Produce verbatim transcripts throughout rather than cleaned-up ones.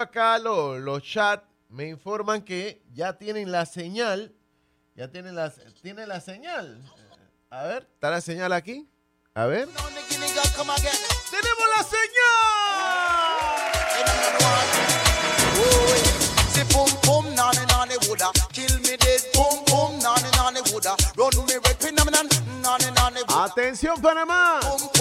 acá los, los chats me informan que ya tienen la señal. Ya tienen la, tiene la señal. A ver, ¿está la señal aquí? A ver. ¡Tenemos la señal! ¡Atención, Panamá!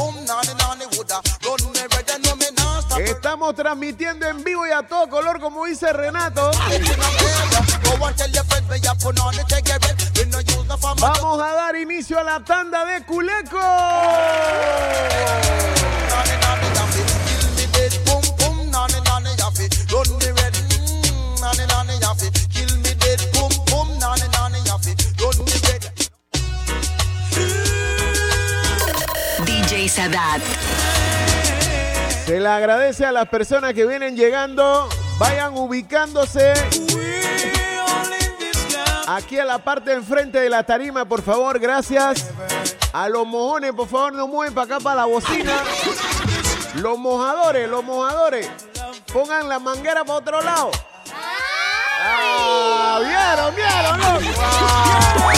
Estamos transmitiendo en vivo y a todo color, como dice Renato. Vamos a dar inicio a la tanda de Culeco. D J Sadat. Se le agradece a las personas que vienen llegando. Vayan ubicándose aquí a la parte de enfrente de la tarima, por favor. Gracias. A los mojones, por favor, no mueven para acá, para la bocina. Los mojadores, los mojadores. Pongan la manguera para otro lado. ¡Ah! ¿Vieron, vieron, loco? ¡Ah!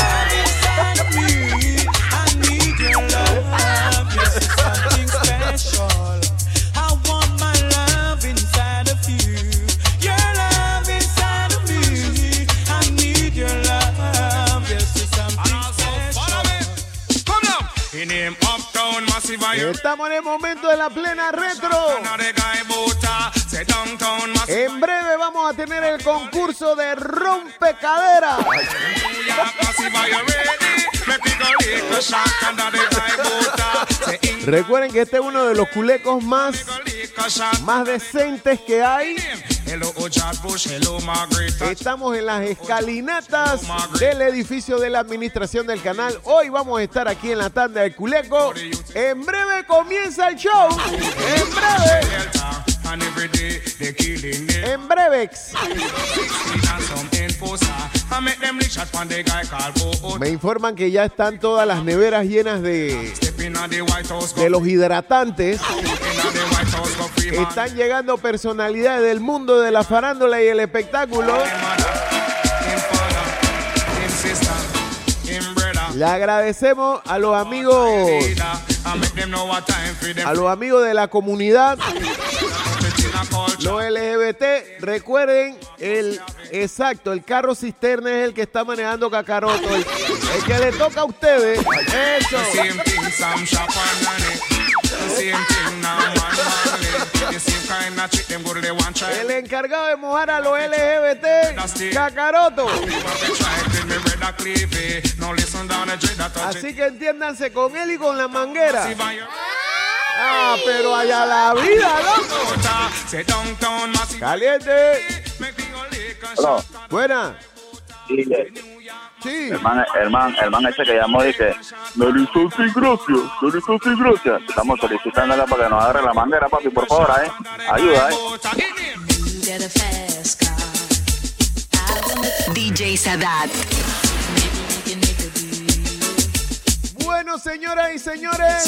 Estamos en el momento de la plena retro. En breve vamos a tener el concurso de rompecadera. Recuerden que este es uno de los culecos más, más decentes que hay. Estamos en las escalinatas del edificio de la administración del canal. Hoy vamos a estar aquí en la tanda del Culeco. En breve comienza el show. En breve. En brevex. Me informan que ya están todas las neveras llenas de, de los hidratantes. Están llegando personalidades del mundo de la farándula y el espectáculo. Le agradecemos a los amigos, a los amigos de la comunidad, los L G B T. Recuerden, el exacto, el carro cisterna es el que está manejando Kakaroto. El, el que le toca a ustedes. Eso. El encargado de mojar a los L G B T, Kakaroto. Así que entiéndanse con él y con la manguera. Ah, pero allá la vida, loco. Caliente. Hola. Buena. Sí. Sí. Hermano, hermano, hermano ese que llamó dice, Nelson sin gracia, Nelson sin gracia. Estamos solicitándole para que nos agarre la manguera, papi, por favor, ¿eh? Ayuda, ¿eh? D J Sadat. Bueno, señoras y señores,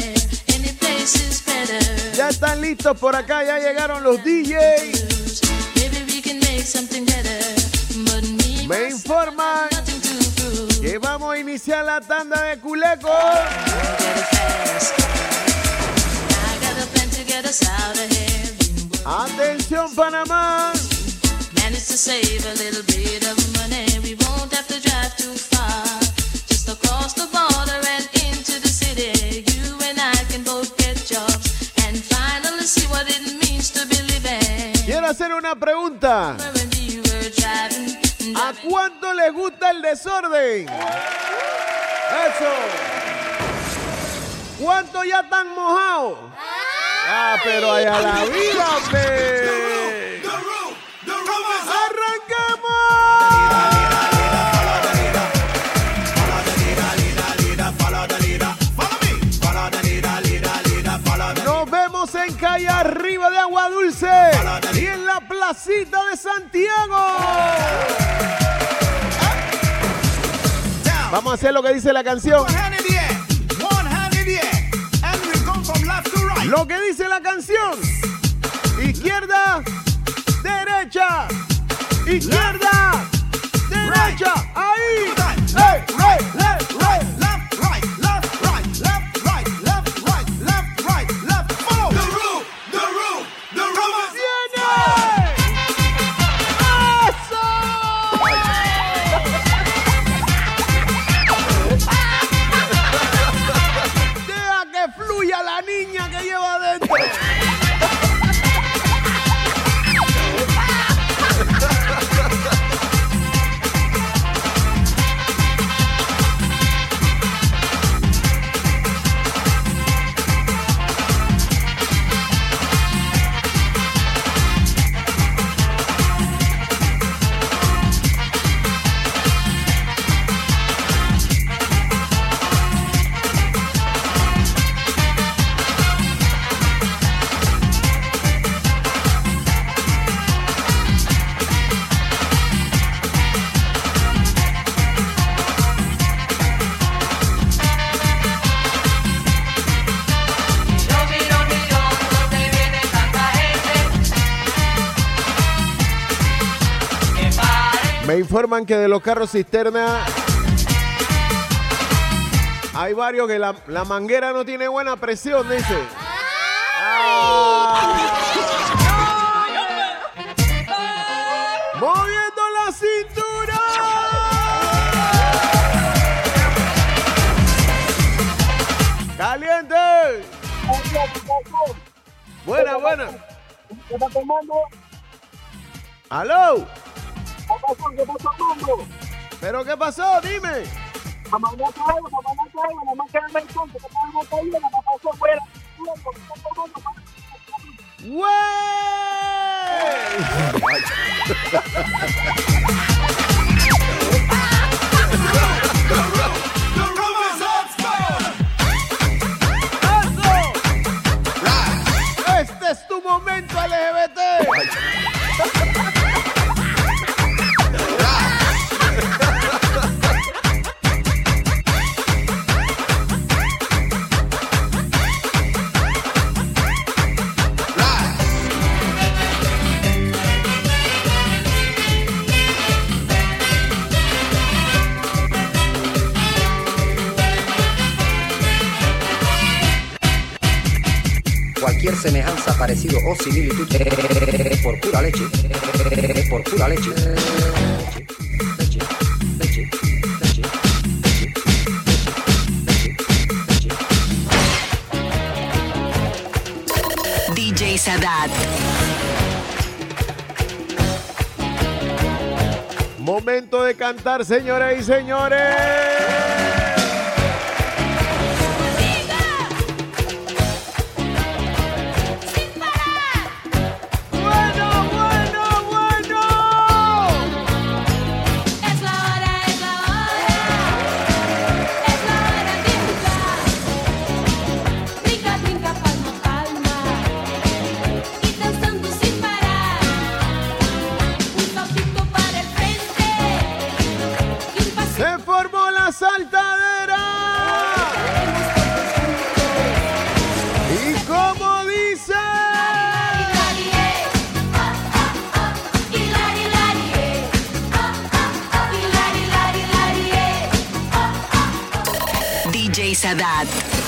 ya están listos por acá, ya llegaron los D Js. Me informan que vamos a iniciar la tanda de Culeco. Atención, Panamá. Quiero hacer una pregunta. ¿A cuánto les gusta el desorden? Eso. ¿Cuánto ya están mojados? Ah, pero allá la vida, pe. ¡Arrancamos! Nos vemos en calle arriba de Agua Dulce y en la placita de Santiago. Vamos a hacer lo que dice la canción. Lo que dice la canción. Izquierda, Me informan que de los carros cisterna hay varios que la, la manguera no tiene buena presión, dice. Ah. Moviendo la cintura. Caliente. Buena, buena. ¿Qué está tomando? ¿Aló? ¿Qué pasó? ¿Qué está tomando? ¿Pero qué pasó? Dime. Mamá no traigo, mamá no traigo, mamá queda en el conto, que está en la caída, mamá pasó fuera. ¡Güey! Este es tu momento, L G B T. Cualquier semejanza, parecido o similitud es por pura leche, es por pura leche. Leche, leche, leche, leche, leche, leche. D J Sadat. Momento de cantar, señoras y señores. ¡Saltadera! ¿Y cómo dice? D J Sadat.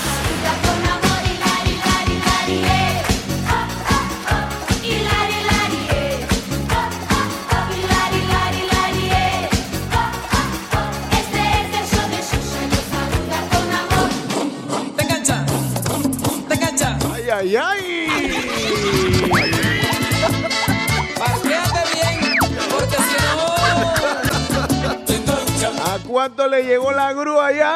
¡Ay, ay! Parquéate bien, porque si no... ¿A cuánto le llegó la grúa ya?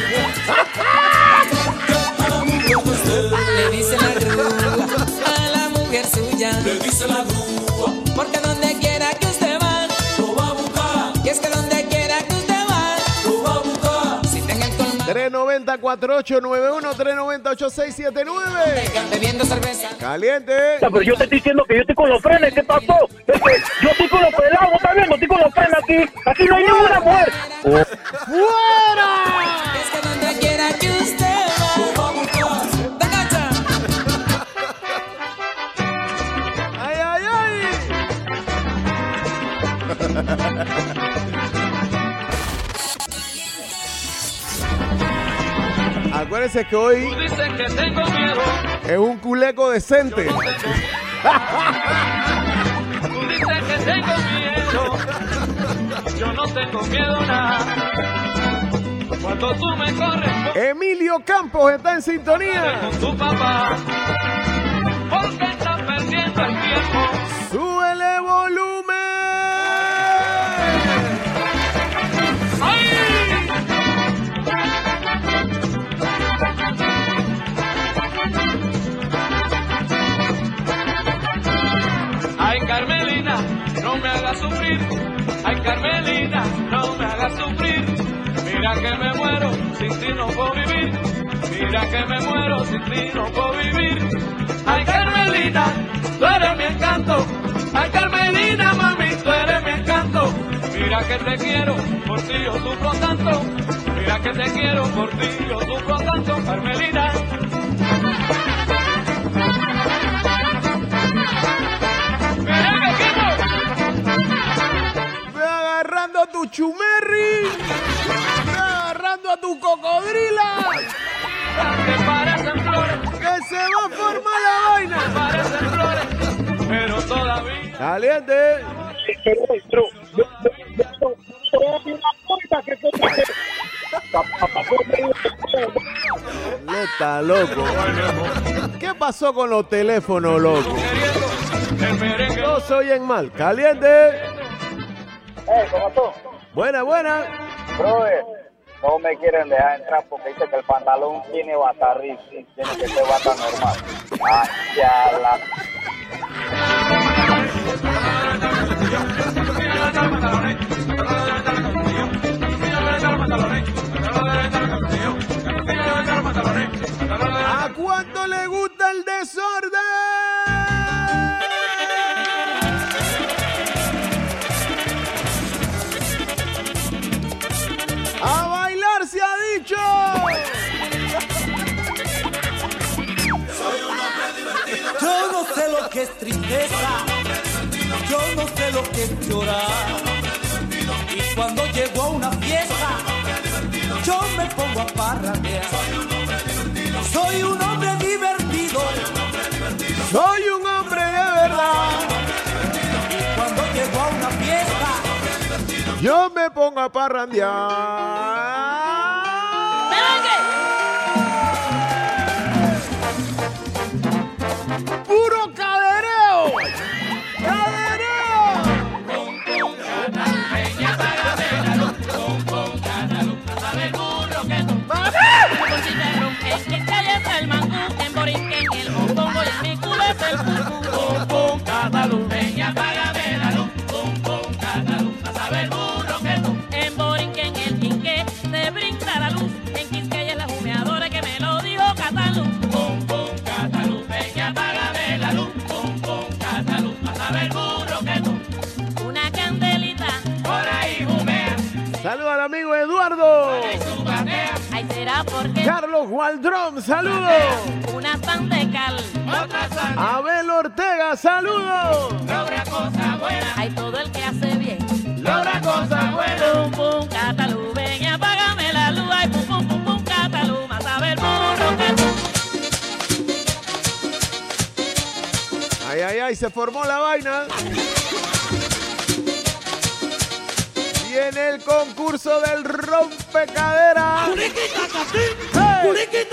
Le dice la grúa a la mujer suya. Le dice la grúa. Porque donde quiera que usted va, lo va a buscar. Y es que donde quiera que usted va, lo va a buscar. Si tenga el colmado. tres nueve cero, cuatro ocho nueve uno, tres nueve cero, ocho seis siete nueve. Bebiendo cerveza. Caliente. Pero yo te estoy diciendo que yo estoy con los frenes, ¿qué pasó? Es que yo estoy con los pelados, ¿estás viendo? Estoy con los frenes aquí. Aquí no hay ninguna mujer. ¡Fuera! Es que donde quiera que usted va, lo va a buscar. ¿Te cacha? ¡Ay, ay, ay! Acuérdense que hoy Tú dices que tengo miedo. es un culeco decente. Tú dices que tengo miedo. Yo no tengo miedo nada. Cuando tú me corres Emilio Campos está en sintonía. con tu papá, porque estás perdiendo el tiempo. ¡Súbele volumen! ¡Ay! Ay, Carmelina, no me hagas sufrir. Ay, Carmelina, no me hagas sufrir. Mira que me muero, sin ti no puedo vivir. Mira que me muero, sin ti no puedo vivir. Ay, Carmelina, tú eres mi encanto. Ay, Carmelina, mami, tú eres mi encanto. Mira que te quiero, por ti yo sufro tanto. Mira que te quiero, por ti yo sufro tanto, Carmelina. Me agarra Caliente. Pero, pero, yo, yo, yo, yo, yo, una puerta que se me Le está loco. ¿Qué pasó con los teléfonos, loco? No se oyen mal. Caliente. Eh, ¿cómo tú? Buena, buena. Brother, no me quieren dejar entrar porque dice que el pantalón tiene batarriz, sí, tiene que ser bata normal. Ah, ya la... ¿A cuánto le gusta el desorden? ¡A bailar se ha dicho! Yo no sé lo que es tristeza, yo no sé lo que es llorar. Y cuando llego a una fiesta, yo me pongo a parrandear. Soy un hombre divertido, Soy un hombre de verdad. y cuando llego a una fiesta, Yo me pongo a parrandear. ¡Puro cadereo! ¡Cadereo! En Borinquen el quinqué se brinda la luz. En Quisqueya es la humeadora que me lo dijo Catalú. Pum, pum, Catalú, peña, apágame la luz. Pum, pum, Catalú, a saber burro que tú. Una candelita por ahí humea. Saludos al amigo Eduardo. Ahí su batea. Ahí será porque Carlos Waldrón, saludos. una pan de cal. Otra sal. Abel Ortega, saludos. Logra cosa buena. Hay todo el que hace bien. Logra cosa buena. Pum, pum, Catalú, ven y apágame la luz. Ay, pum, pum, pum, pum, Catalú, más a ver burro que tú. Ay, ay, ay, se formó la vaina. Viene el concurso del rompecadera. ¡Hey!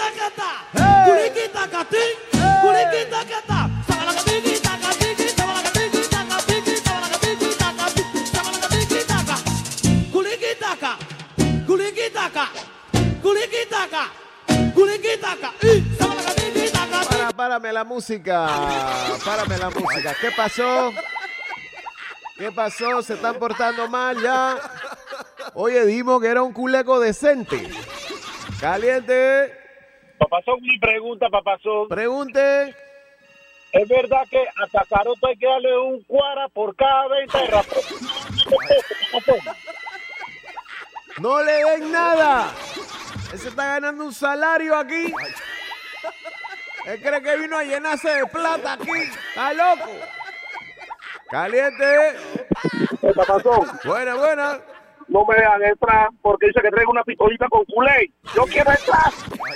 Para, párame la música. Párame la música. ¿Qué pasó? ¿Qué pasó? ¿Se están portando mal ya? Oye, dimos que era un culeco decente. Caliente. Papazón, mi pregunta, papazón. Pregunte. ¿Es verdad que a Cacaroto hay que darle un cuara por cada venta de rapón? No le den nada. Él se está ganando un salario aquí. Él cree que vino a llenarse de plata aquí. Está loco. Caliente. Papazón, Buena, buena. no me dejan entrar porque dice que traigo una pistolita con culé. Yo quiero entrar.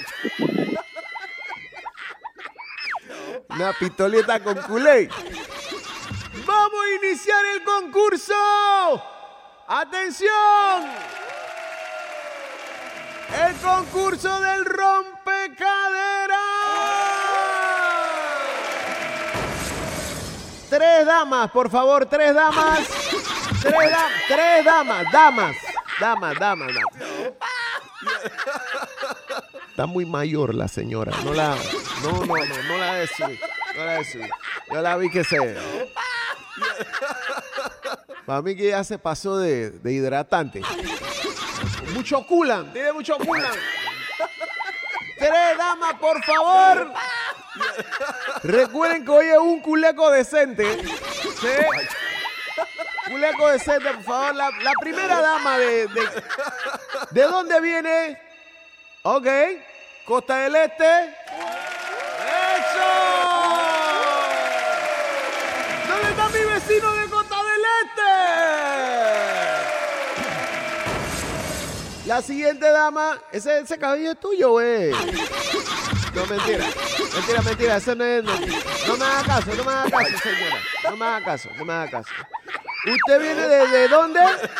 Una pistoleta con culé. ¡Vamos a iniciar el concurso! ¡Atención! El concurso del rompecadera. Tres damas, por favor, tres damas. Tres, da tres damas, damas. Damas, damas, damas. Está muy mayor la señora. No la. No, no, no, no la de subir. No la de subir. Yo la vi que se. Para mí que ya se pasó de, de hidratante. Mucho culan, tiene mucho culan. Tres damas, por favor. Recuerden que hoy es un culeco decente. ¿Sí? Culeco decente, por favor. La, la primera dama de, de... ¿De dónde viene? Ok. Costa del Este. ¡Eso! ¿Dónde está mi vecino de Costa del Este? La siguiente dama. Ese, ese cabello es tuyo, güey. No, mentira. Mentira, mentira, eso no es... No, no me haga caso, no me haga caso, señora. No me haga caso, no me haga caso. ¿Usted viene de, de dónde?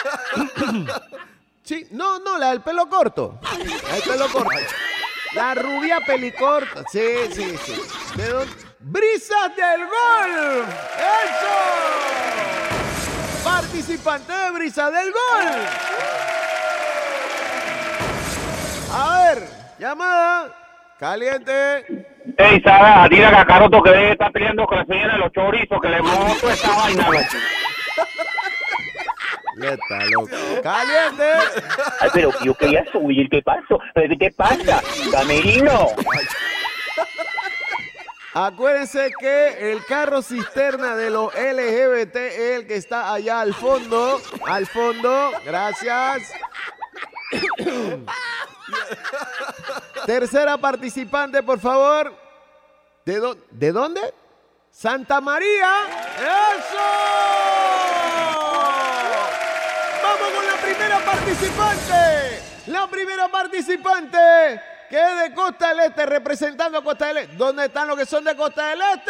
Sí, no, no, la del pelo corto. La del pelo corto. La rubia pelicorta. Sí, sí, sí. ¿De dónde? ¡Brisas del Gol! ¡Eso! Participante de Brisas del Gol. A ver, llamada. Caliente. Ey, Sara, dile a Cacaroto que debe estar peleando con la señora de los chorizos, que le monto esta vaina, loco. Ya está, loco. ¡Caliente! Ay, pero yo quería subir, ¿qué pasó? ¿Pero qué pasa? ¡Camerino! Acuérdense que el carro cisterna de los L G B T es el que está allá al fondo. Al fondo. Gracias. Tercera participante, por favor. ¿De, do- ¿De dónde? Santa María. ¡Eso! Vamos con la primera participante. La primera participante que es de Costa del Este, representando a Costa del Este. ¿Dónde están los que son de Costa del Este?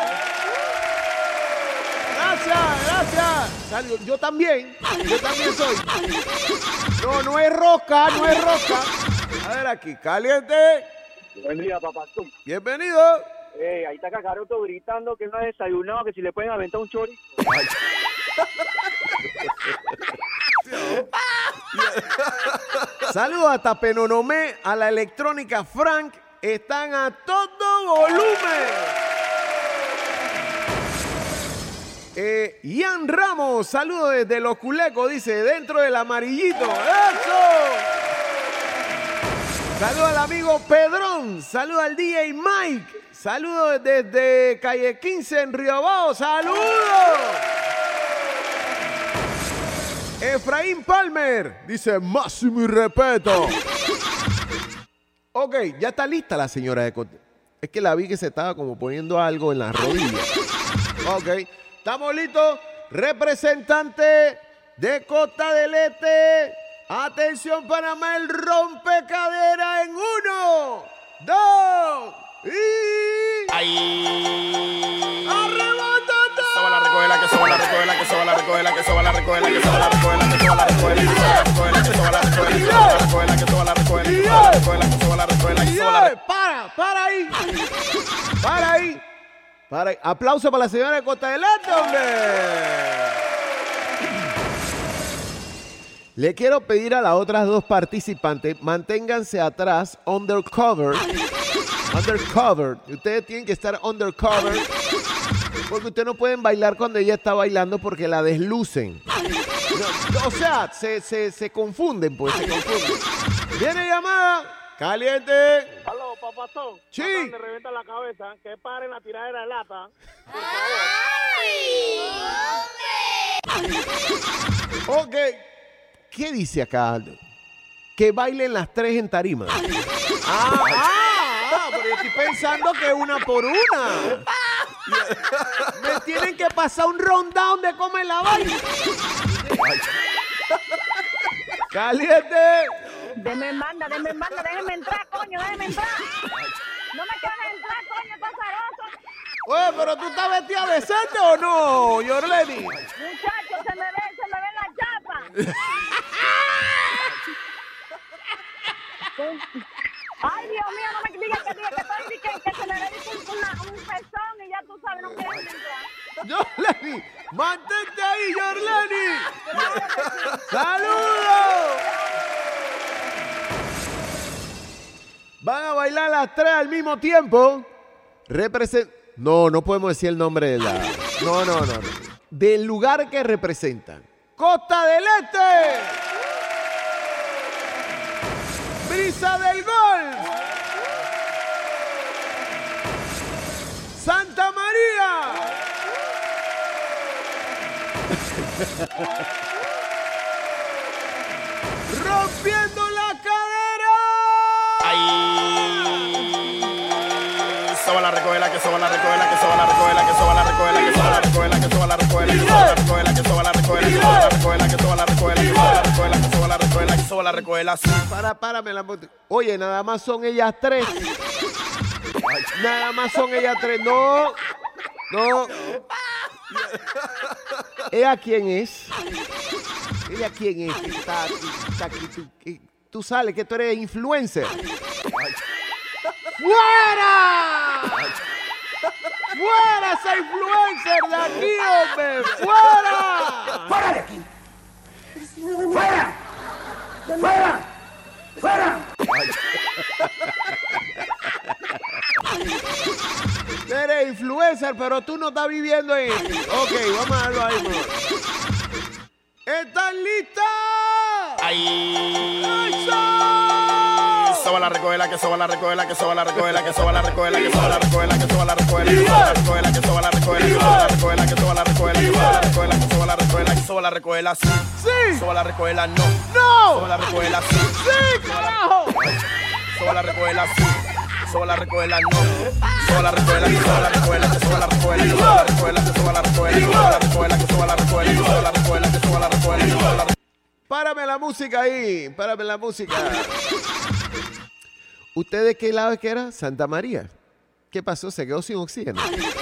Gracias, gracias. Salud. Yo también, yo también soy. No, no es rosca, no es rosca. A ver aquí, caliente. Buen día, papazón. Bienvenido. Ey, ahí está Cacaroto gritando que no ha desayunado, que si le pueden aventar un chorizo. Saludos hasta Penonomé, a la electrónica Frank. Están a todo volumen. Eh, Ian Ramos, saludos desde Los Culecos, dice, dentro del amarillito. ¡Eso! Saludos al amigo Pedrón, saludos al D J Mike, saludos desde Calle quince en Río Bajo, saludos. Efraín Palmer dice, máximo respeto. Ok, ya está lista la señora de Costa. Es que la vi que se estaba como poniendo algo en las rodillas. Ok, estamos listos. Representante de Costa del Este. Atención, Panamá, el rompecadera en uno, dos y... ¡Ay! ¡Arrebátate! Que soba la recoela, que soba la recoela, que soba la recoela, que soba la recoela, que soba la recoela, que soba la recoela, que soba la recoela, que soba la recoela, que soba la recoela, que soba la recoela, que soba la recoela, que soba la recoela, que soba la recoela. Para, para ahí. Para ahí. Para ahí. Aplauso para la señora de Costa del Este, hombre. Le quiero pedir a las otras dos participantes, manténganse atrás, undercover. Undercover. Ustedes tienen que estar undercover. Porque ustedes no pueden bailar cuando ella está bailando porque la deslucen. No, o sea, se, se, se confunden, pues, se confunden. Viene llamada. Caliente. Aló, papazón. Sí. Me revienta la cabeza. Que paren la tiradera de lata. Por favor. Ok. ¿Qué dice acá? Que bailen las tres en tarima. Ah, ah, ah, pero yo estoy pensando que una por una. Me tienen que pasar un rundown de cómo es la vaina. Caliente. Deme manda, deme manda, déjeme entrar, coño, déjeme entrar. No me quieres entrar, coño, pasaroso. Oye, pero tú estás vestida decente o no, Yorleni. Muchachos, se me ve, se me ve la chapa. Ay, Dios mío, no me digas que, diga que, estoy, que, que se me ve una, un pezón y ya tú sabes, no quieres entrar. Yorleni, mantente ahí, Yorleni. ¡Saludos! Van a bailar las tres al mismo tiempo. Represent... No, no podemos decir el nombre de la... No, no, no, no. Del lugar que representan. Costa del Este. Brisa del Gol. Santa María. Rompiendo la cadera. ¡Ay! Soba la recoela, que soba la recoela, que soba la recoela, que soba la recoela, que soba la recoela, que soba la recoela, que soba la recoela, que soba la recoela, que soba la recoela, que soba la recoela, que soba la recoela, que soba la recoela, que soba la recoela. Para, párame la... Oye, nada más son ellas tres. Nada más son ellas tres. No, no. ¿Ella quién es? ¿Ella quién es? Está, está aquí, tú, que, tú sales, que tú eres influencer. ¡Fuera! ¡Fuera ese influencer de aquí, hombre! ¡Fuera! ¡Fuera de aquí! ¡Fuera! ¡Fuera! ¡Fuera! Eres influencer, pero tú no estás viviendo en... Ok, vamos a darlo ahí, mejor. ¿Están listas? ¡Ay! Soba la recoela, que soba la recoela, que soba la recoela, que soba la recoela, que soba la recoela, que soba la recoela, que soba la recoela, que soba la recoela, que soba la recoela, que soba la recoela, que soba la recoela, que soba la recoela, que soba la recoela, sí. Sí. Soba la recoela, no. No. Soba la recoela, sí. Sí, carajo. Soba la recoela, sí. Soba la recoela, no. Soba la recoela, que soba la recoela, que soba la recoela, que soba la recoela, que soba la recoela, que soba la recoela, que soba la recoela, que soba la recoela, que soba la recoela, que soba la. Párame la música ahí, párame la música. ¿Usted de qué lado es que era? Santa María. ¿Qué pasó? Se quedó sin oxígeno.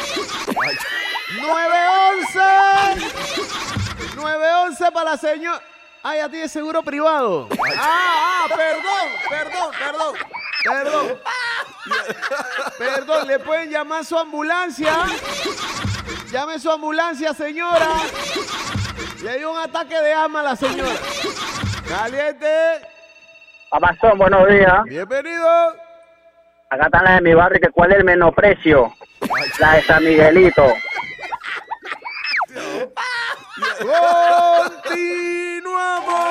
nueve once. nueve once para la señora. Ah, ya tiene seguro privado. Ah, ah, perdón, perdón, perdón. Perdón. Perdón, le pueden llamar a su ambulancia. Llame su ambulancia, señora. Le dio un ataque de asma a la señora. Caliente. Amazon, buenos días. Bienvenido. Acá están las de mi barrio, que cuál es el menosprecio. La de San Miguelito. Continuamos.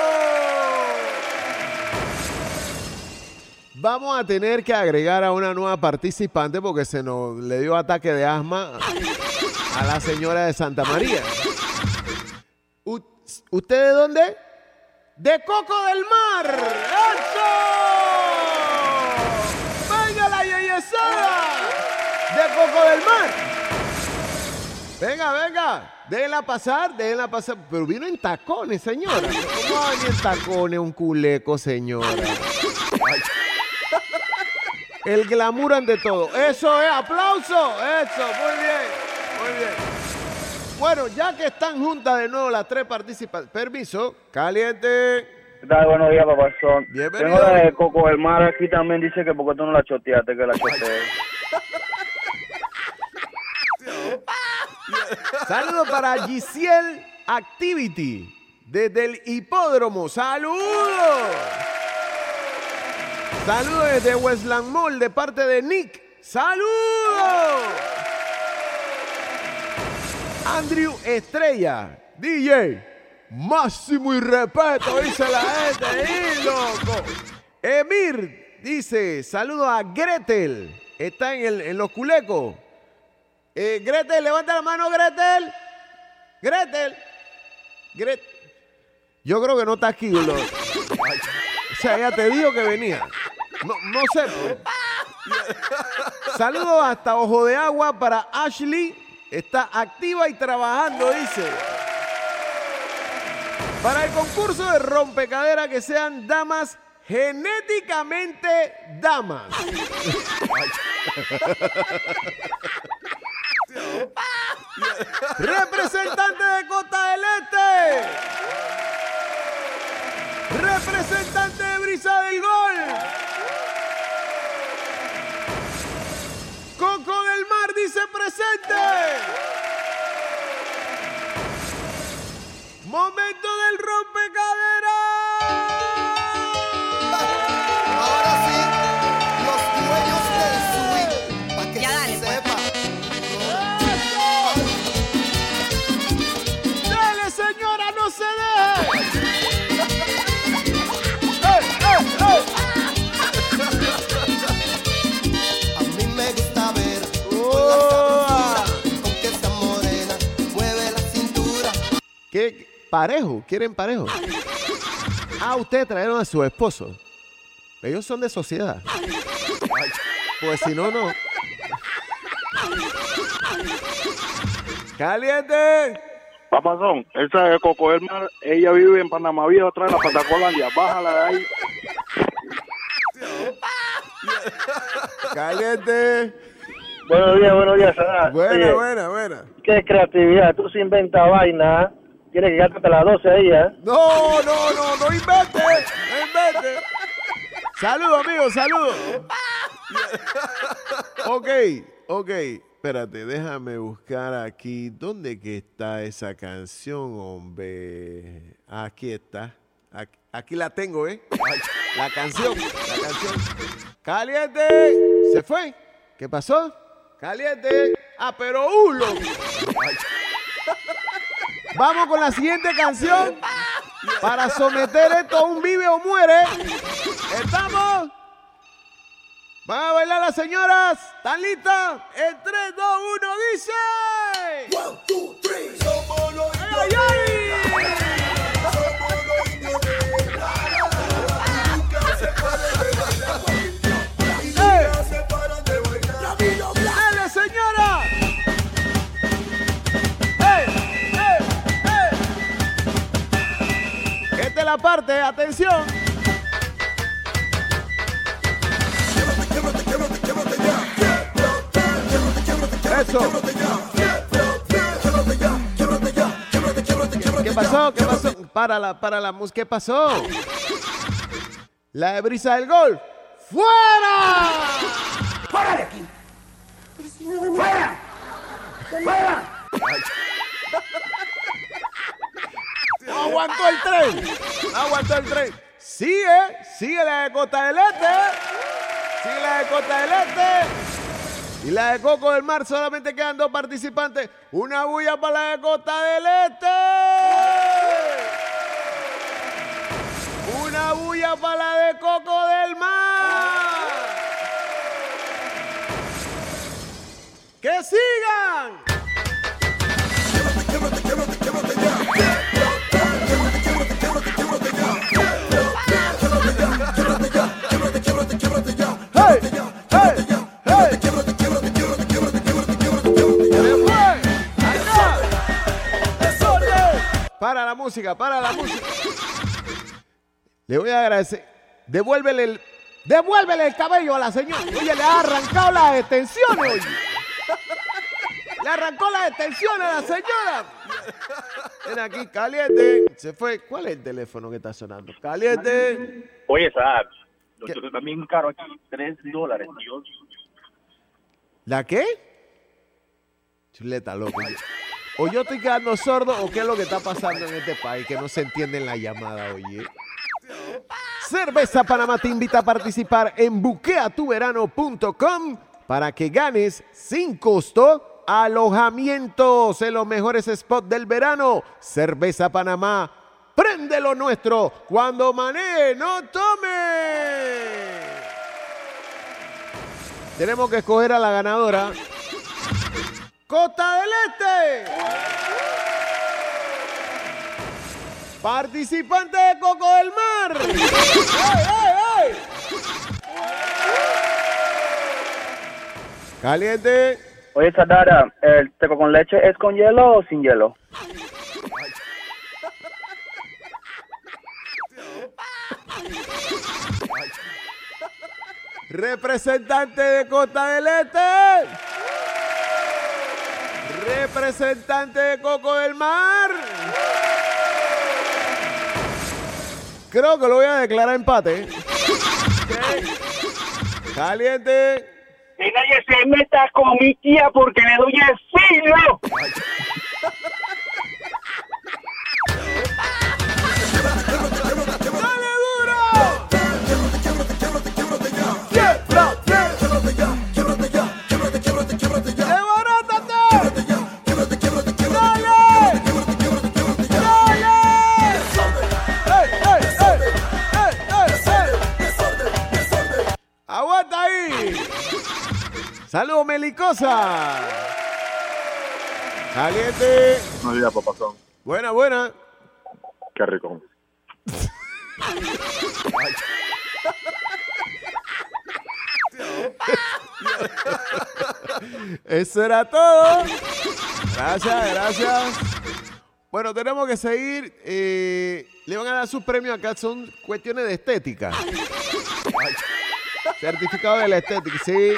Vamos a tener que agregar a una nueva participante porque se nos le dio ataque de asma a la señora de Santa María. U- ¿Usted de dónde? ¡De Coco del Mar! ¡Eso! ¡Venga la yeyesada! ¡De Coco del Mar! Venga, venga. Déjenla pasar, déjenla pasar. Pero vino en tacones, señora. ¿Cómo va a venir en tacones un culeco, señora? El glamour ante todo. Eso es, aplauso. Eso, muy bien, muy bien. Bueno, ya que están juntas de nuevo las tres participantes. Permiso, caliente. ¿Qué tal? Buenos días, papazón. Bienvenido. Tengo la de Coco del Mar aquí también. Dice que porque tú no la choteaste, que la choteé. Saludos para Giselle Activity desde el hipódromo. ¡Saludos! Saludos desde Westland Mall de parte de Nick. ¡Saludos! Andrew Estrella, D J. Máximo y respeto, dice la gente. ¡Y loco! Emir dice, saludos a Gretel. Está en, el, en los culecos. Eh, Gretel, levanta la mano, Gretel. Gretel. Gretel. Yo creo que no está aquí, Lord. O sea, ya te digo que venía. No, no sé, pues. Saludos hasta Ojo de Agua para Ashley. Está activa y trabajando, dice. Para el concurso de rompecadera, que sean damas genéticamente damas. Representante de Costa del Este. Representante de Brisa del Gol. Coco del Mar dice presente. Momento del rompecadera. Ahora sí, los dueños del swing, para que Ya dale, se pues. sepa. Dale, señora, no se deje. ¡Ey, ey, ey! A mí me gusta ver Oh. con que esa morena mueve la cintura. ¿Qué? ¿Parejo? ¿Quieren parejo? Ah, ustedes trajeron a su esposo. Ellos son de sociedad. Pues si no, no. ¡Caliente! Papazón, esa de Coco del Mar, ella vive en Panamá Viejo, otra en la Patacolandia. Bájala de ahí. Caliente. Buenos días, buenos días, Sadat. Buena, Oye, buena, buena. qué creatividad. Tú se inventas vaina. Tienes que quedarte hasta las doce ahí, ¿eh? No, no, no, no invente. No invente. Saludos, amigos, saludos. Ok, ok. Espérate, déjame buscar aquí. ¿Dónde que está esa canción, hombre? Aquí está. Aquí, aquí la tengo, ¿eh? La canción, la canción. Caliente. ¿Se fue? ¿Qué pasó? Caliente. Ah, pero uno. Vamos con la siguiente canción para someter esto a un vive o muere. ¿Estamos? ¿Van a bailar las señoras? ¿Están listas? En tres, dos, uno, dice. one, two, three. Somos los indios. ¡Ay, ay! Somos los indios de la la. Nunca se paran de bailar. Y nunca se paran de bailar. ¡Dale, señora! ¡Ey! ¡Ey! ¡Ey! Esta es la parte, atención. Eso. ¿Qué pasó? ¿Qué pasó? Para la, para la música. ¿Qué pasó? La de Brisa del Golf. ¡Fuera! ¡Fuera de aquí! ¡Fuera! ¡Fuera! No aguantó el tren. No aguantó el tren. Sigue, sigue la de Costa del Este. Sigue la de Costa del Este. Y la de Coco del Mar, solamente quedan dos participantes. Una bulla para la de Costa del Este. Una bulla para la de Coco del Mar. ¡Que sigan! ¡Hey! ¡Hey! ¡Hey! Para la música, para la música. Le voy a agradecer. Devuélvele el, devuélvele el cabello a la señora. Oye, le ha arrancado las extensiones, oye. Le arrancó las extensiones a la señora. Ven aquí, caliente. Se fue. ¿Cuál es el teléfono que está sonando? Caliente. Oye, Saad, los choques también caro aquí, tres dólares, Dios. ¿La qué? Chuleta, loco. O yo estoy quedando sordo o qué es lo que está pasando en este país que no se entiende en la llamada, oye. Cerveza Panamá te invita a participar en buquea tu verano punto com para que ganes sin costo alojamientos en los mejores spots del verano. Cerveza Panamá, prende lo nuestro. Cuando maneje, no tome. Tenemos que escoger a la ganadora. Costa del Este. Participante de Coco del Mar. ¡Ey, ey, ey! Caliente. Oye, Sadara, ¿el teco con leche es con hielo o sin hielo? Representante de Costa del Este. Representante de Coco del Mar. Creo que lo voy a declarar empate. Okay. Caliente. Que nadie se meta con mi tía porque le doy el filo. ¡Dale duro! ¡Aguanta ahí! ¡Saludos, Melicosa! ¡Caliente! Buenos días, papazón. Buena, buena. Qué rico. Eso era todo. Gracias, gracias. Bueno, tenemos que seguir. Eh, le van a dar sus premios acá. Son cuestiones de estética. Certificado de la estética, sí.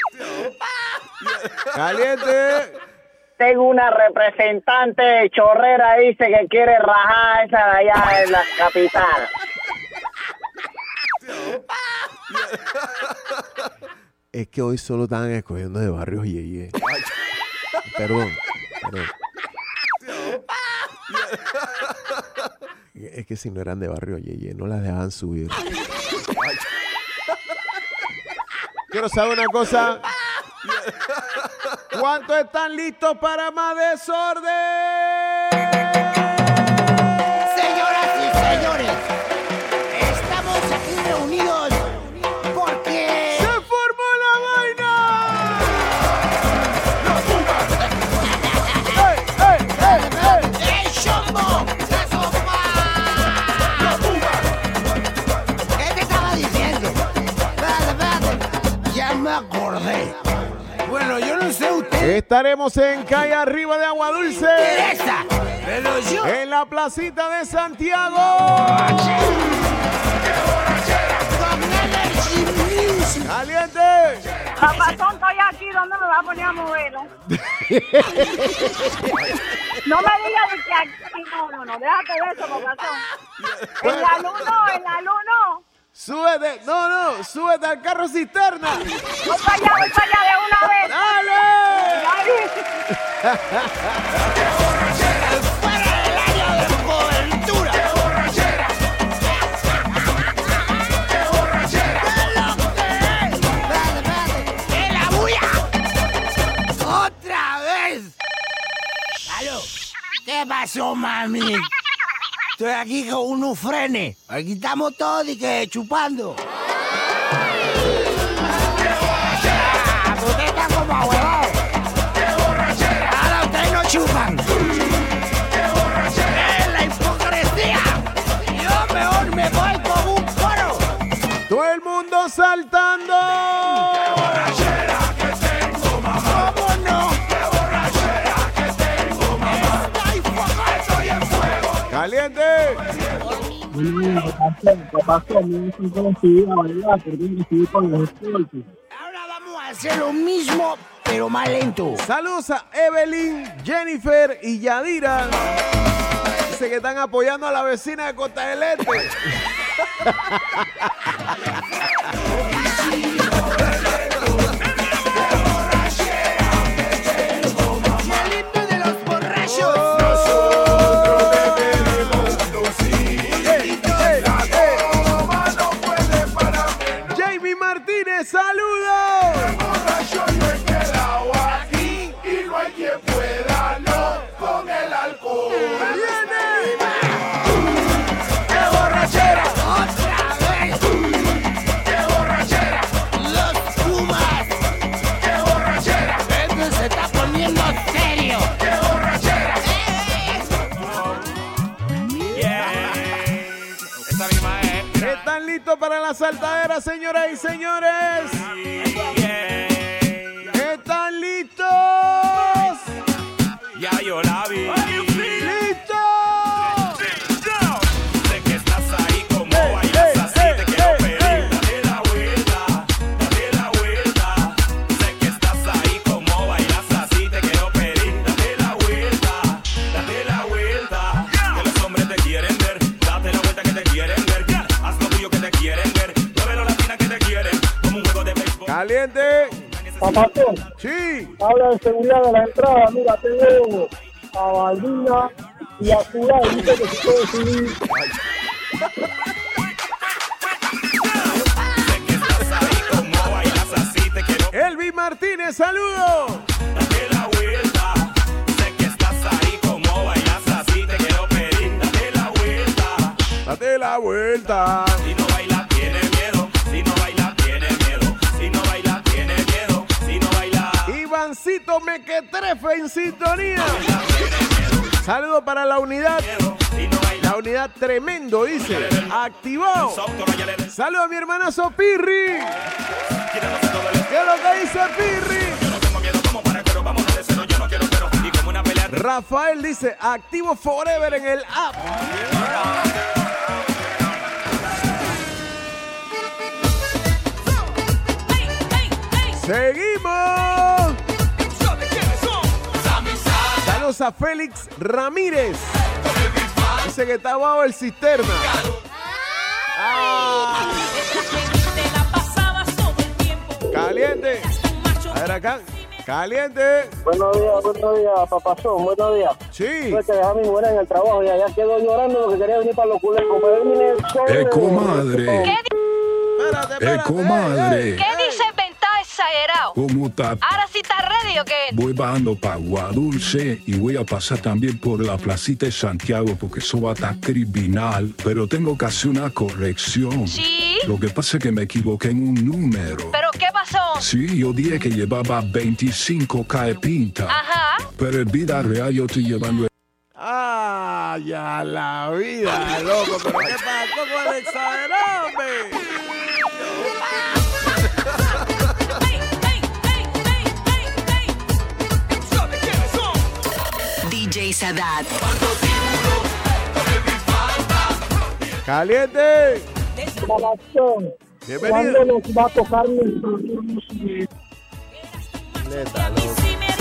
Caliente. Tengo una representante chorrera, dice que quiere rajar esa de allá en la capital. Es que hoy solo estaban escogiendo de barrios Yeye. Perdón, perdón. Es que si no eran de barrio Yeye, no las dejaban subir. Quiero saber una cosa. ¿Cuántos están listos para más desorden? Señoras y señores, estamos aquí reunidos porque... ¡se formó la vaina! ¡Ey, ey, ey, ey! ¡El chombo! ¿Qué te estaba diciendo? Espérate, espérate. Ya me acordé. Bueno, yo no sé usted. Estaremos en calle arriba de Agua Dulce. Teresa, pero yo. En la placita de Santiago. ¡Caliente! Papazón, estoy aquí, ¿dónde me va a poner a moverlo? No me digas de que aquí, no, no, no, déjate de eso, papazón. En la luz no, en la luz no. Súbete, no, no, súbete al carro cisterna. Voy para allá, voy para allá de una vez. ¡Dale! ¡Fuera del área de cobertura! ¡Qué borrachera! ¡Qué borrachera! ¿Qué es lo que es? Espérate, espérate. ¡Que la bulla! ¡Otra vez! ¡Aló! ¿Qué pasó, mami? Estoy aquí con unos frenes. Aquí estamos todos y que chupando. Ah, ustedes están como ahuevados. Ahora ustedes no chupan. ¡Es la hipocresía! Yo mejor me voy con un coro. Todo el mundo saltando. ¡Qué borrachera que tengo, mamá! ¿Cómo no? ¡Qué borrachera que tengo, mamá! ¡Estoy fuego! ¡Estoy en fuego! ¡Caliente! Ahora vamos a hacer lo mismo, pero más lento. Saludos a Evelyn, Jennifer y Yadira. Dice que están apoyando a la vecina de Costa del Este. ¡Saludos! Borracho yo he quedado aquí y no hay quien pueda no con el alcohol. ¡Viene! ¡Qué borrachera! ¡Otra vez! ¡Qué borrachera! ¡Los Pumas! ¡Qué borrachera! Esto se está poniendo serio. ¡Qué borrachera! Esta misma es. ¿Están listos para la saltadera, señoras y señores? ¿Están listos? Ya yo la vi. ¡Listos! Sé que estás ahí como bailas así, te quiero pedir. Dale la vuelta, dale la vuelta. Sé que estás ahí como bailas así, te quiero pedir. Dale la vuelta, dale la vuelta. Que los hombres te quieren ver, date la vuelta que te quieren ver. Haz lo tuyo que te quieren ver, mueve las latinas que te quieren. Como un juego de béisbol. ¡Caliente! Papazón, sí. Habla de seguridad de la entrada. Mira, tengo a Baldina y a Sudá. Dice que se puede subir. Elvis Martínez, saludos. Date la vuelta, sé que estás ahí como bailas así, te quiero pedir. Date la vuelta, date la vuelta. Si no baila tiene miedo, si no baila tiene miedo, si no baila tiene miedo, si no baila. Ivancito Mequetrefe en sintonía. Saludos para la unidad. La unidad tremendo, dice. Activado. Saludos a mi hermana Sopirri. ¿Qué es lo que dice Pirri? Rafael dice, activo forever en el app. Seguimos. Saludos a Félix Ramírez. Dice que está bajo el cisterna. Ah. Caliente. A ver acá. Caliente. Buenos días, buenos días, papazón, buenos días. Sí. Tuve que dejar a mi mujer en el trabajo y allá quedó llorando porque quería venir para los culecos. Pero él viene solo. Eh, comadre. ¿Qué, Espérate, Eh, espérate. comadre. ¿Qué dice Ventá exagerado? ¿Cómo está? Ahora sí está ready o qué? Voy bajando para Guadulce y voy a pasar también por la placita de Santiago porque eso va a estar criminal. Pero tengo que hacer una corrección. Sí. Lo que pasa es que me equivoqué en un número. ¿Pero qué pasó? Sí, yo dije que llevaba veinticinco K de pinta. Ajá. Pero en vida real yo estoy llevando... Ah, ya la vida, loco. ¿Pero qué pasó con el exagerado, hombre? D J Sadat. Caliente. Bienvenido. ¿Cuándo nos va a tocar mi... Neta, loco.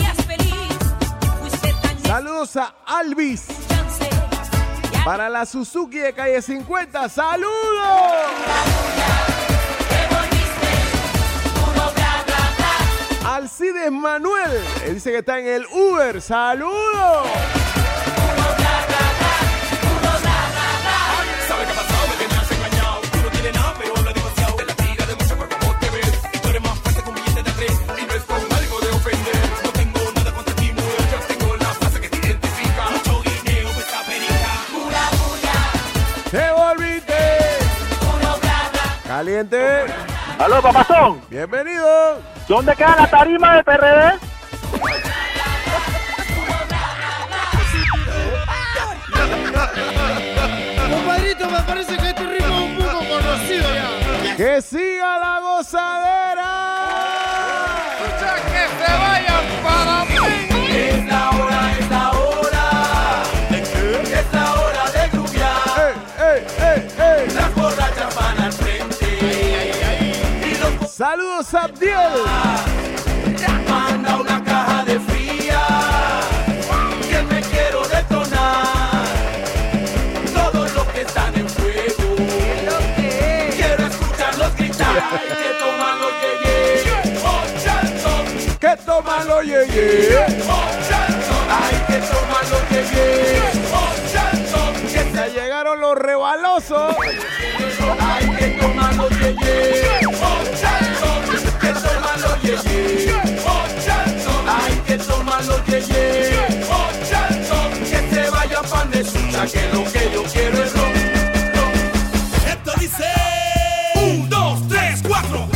Saludos a Alvis. Para la Suzuki de calle cincuenta. ¡Saludos! Alcides Manuel. Él dice que está en el Uber. ¡Saludos! ¡Te volviste! Caliente. Aló, papazón. Bienvenido. ¿Dónde queda la tarima de P R D? Compadrito, me parece que este ritmo es un poco conocido ya. ¡Que siga la gozadera! ¡Que se vayan para mí! Es la hora, es la hora. Es la hora de grubiar. ¡Ey, ey, ey! Las borrachas van al frente. Y los ¡Saludos, Abdiel! manda una caja de fría. Que me quiero detonar. Todos los que están en fuego. Quiero escucharlos gritar. Que toman los yeyes. Ochazos. ¡Que toman los yeyes! Ay, que toman los yeyes. Ochazos. Que ¡Ya llegaron los rebalosos! Ay, que toman los yeyes. Ochazos. Que toman los yeyes. Ochazos. Ay, que toman los yeyes. Ochazos. Que se vayan pan de sucha. Que lo que yo quiero es ron, ron. Esto dice un, dos, tres, cuatro.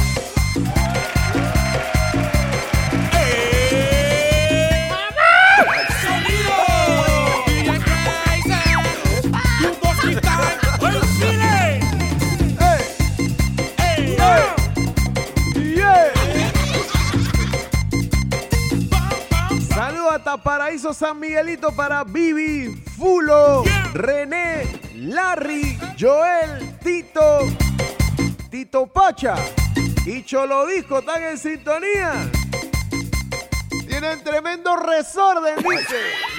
Saludos hasta Paraíso San Miguelito para Vivi, Fulo, René, Larry, Joel, Tito, Tito Pacha y Cholo Disco están en sintonía. Tienen tremendo resorden, dice.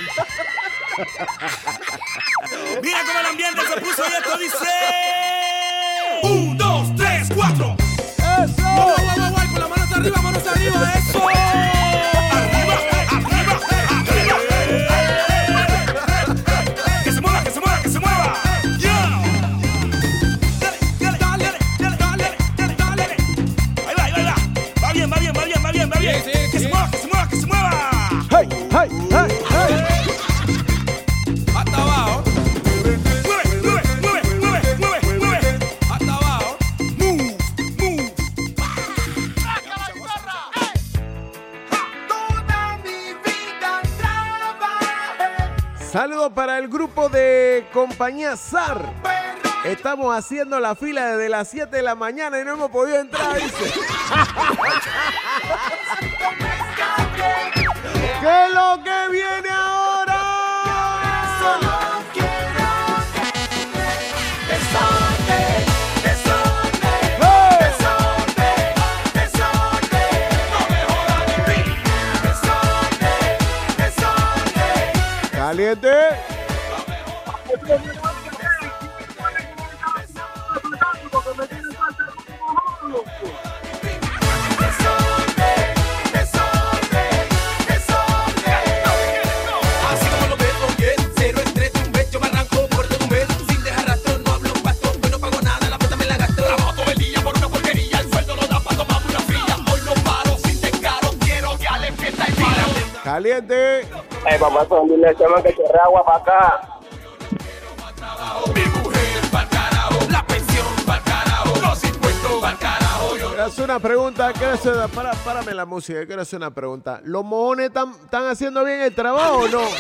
Mira cómo el ambiente se puso y esto dice un, dos, tres, cuatro. ¡Eso! Guay, guay, guay, con las manos arriba, manos arriba, eso. Arriba, arriba, arriba. Que se mueva, que se mueva, que se mueva. Yeah. Dale, dale, dale, dale, dale, dale, dale. Ahí va, ahí va, ahí va. Va bien, va bien, va bien, va bien, va bien. Que se mueva, que se mueva, que se mueva. ¡Hey, hey, hey, hey! Hasta abajo. Mueve, mueve, mueve, mueve, mueve, mueve. Hasta abajo. Move, move. Toda mi vida trabajé. Saludos para el grupo de Compañía SAR. Estamos haciendo la fila desde las siete de la mañana y no hemos podido entrar, dice. ¿Qué es lo que viene ahora? Solo quiero desorden, desorden, desorden, desorden. Caliente. Caliente. Ey, papá, son dile a ese man que chorrea agua para acá. Quiero hacer una pregunta. Quiero hacer una, para, párame la música. Quiero hacer una pregunta. ¿Los mojones están haciendo bien el trabajo o no?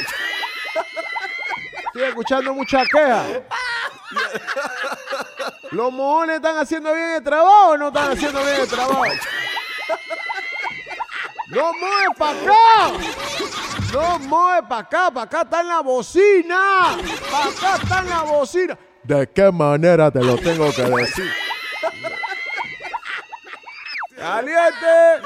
Estoy escuchando muchas quejas. ¿Los mojones están haciendo bien el trabajo o no están haciendo bien el trabajo? ¡No mueve para acá! ¡No mueve para acá! ¡Para acá está en la bocina! ¡Para acá está en la bocina! ¿De qué manera te lo tengo que decir? ¡Caliente!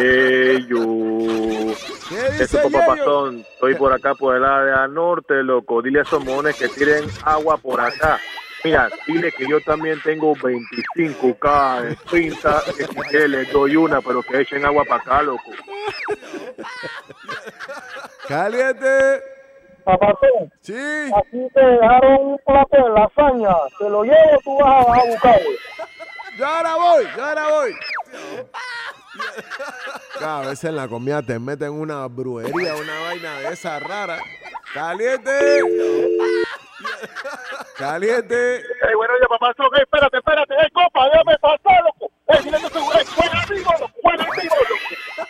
Yeyo. ¿Qué dice Eso, Yeyo? papazón. Estoy por acá, por el área norte, loco. Dile a esos mojones que tiren agua por acá. Mira, dile que yo también tengo veinticinco K de pinta, que si quiere les doy una, pero que echen agua para acá, loco. Caliente. Papazón. Sí. Aquí te dejaron un plato de lasaña. Te lo llevo, tú vas a buscarlo. Yo ahora voy, yo ahora voy. A veces en la comida te meten una brujería, una vaina de esa rara. Caliente. Caliente. Ey, bueno, ya, papazón. Ey, espérate, espérate. Ey, copa, déjame pasar, loco. Ey, dile que seguro. Ey, buena amigo, loco. Buena amigo, loco.